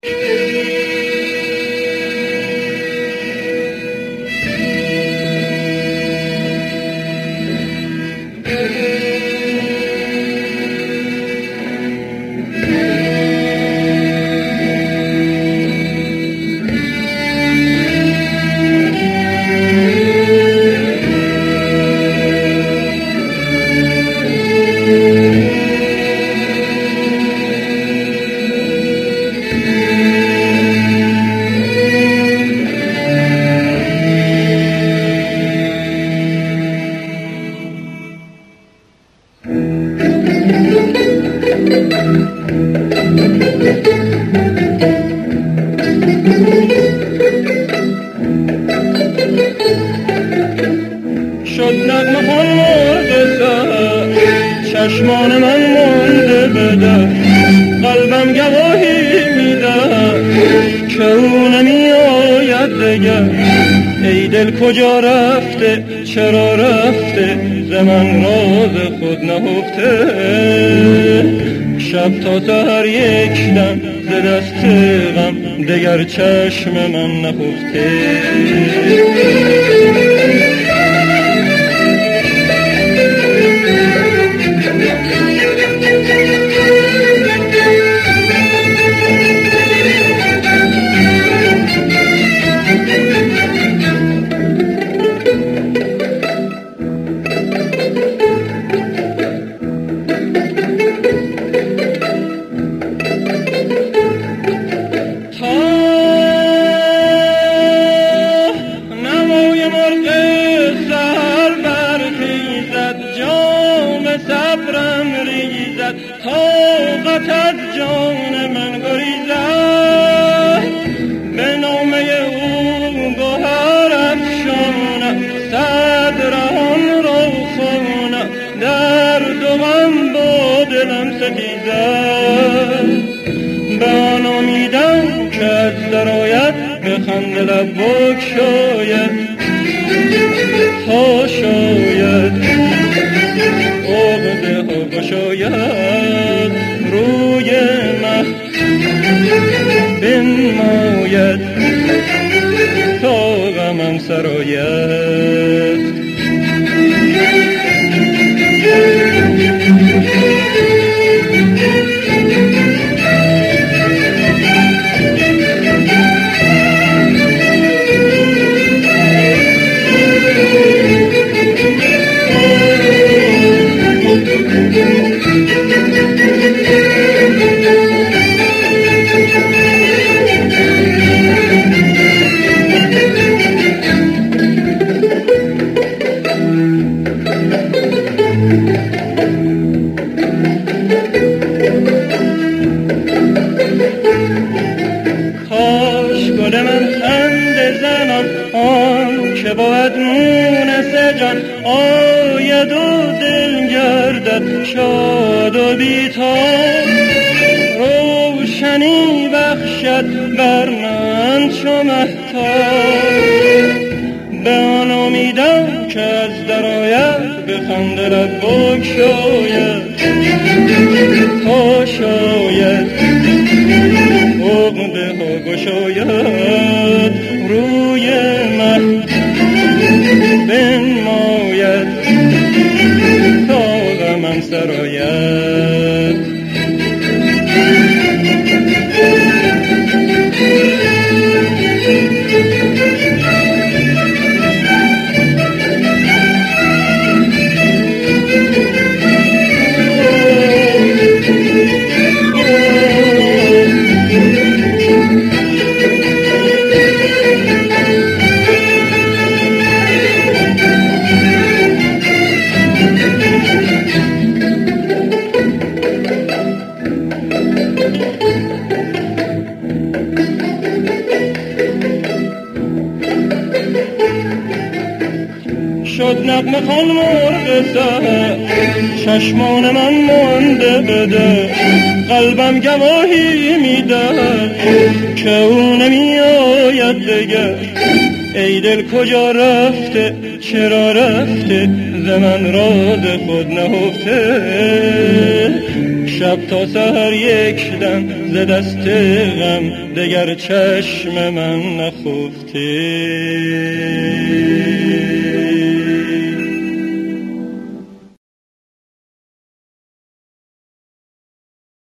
شد نغمه ها مرغ سحر، چشمان من مانده به در، قلبم گواهی میده که او نمی آید دگر. ای دل کجا رفته، چرا رفته، ز من راز خود نهفته. شب تا سحر یک دم ز دست غم، دگر چشم من نخفته. طاقت از جان من گریزد، به نامه او گوهر افشانم، صدران را خوانم، در دو غم با دلم ستیزد. به آن امیدم که از درآید، به خنده لب بگشاید، تا شاید عقده ها گشاید، روی مه بنماید، تا غمم سرآید. کاش گل من خنده زنان، آن که بود مونس جان، آید و دل گردد شاد و بیتاب. روشنی بخشد بر من چو مهتاب، به آن امیدم که از درآید، به خنده لب بگشاید، تا شاید عقده ها گشاید، روی مه بنماید، تا غمم سرآید. شد نغمه خوان مرغ سحر، چشمان من مانده به در، قلبم گواهی میدهد که او نمی آید دگر. ای دل کجا رفته، چرا رفته، ز من راز خود نهفته. شب تا سحر یک دم ز دست غم دگر چشم من نخفته.